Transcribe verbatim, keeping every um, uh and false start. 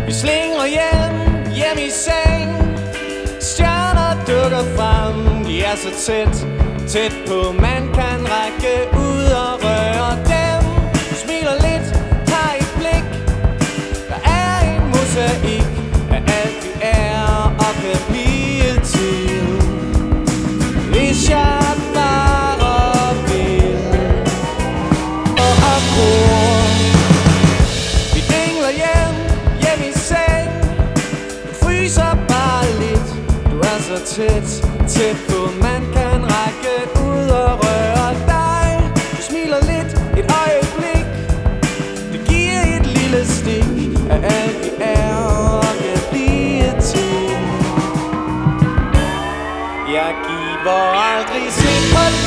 Vi slingrer hjem, hjem i seng. Stjerner dukker frem, de er så tæt, tæt på man kan række ud og røre dem. Du smiler lidt, tager et blik. Der er en mosaik af alt vi er og kan blive til. Hvis jeg bare vil og har bror. Vi dingler hjem, hjem i seng. Du fryser bare lidt. Du er så tæt, tæt på man kan række ud og røre dig. Du smiler lidt, et øjeblik. Det giver et lille stik af alt vi er og kan blive til. Jeg giver aldrig slip på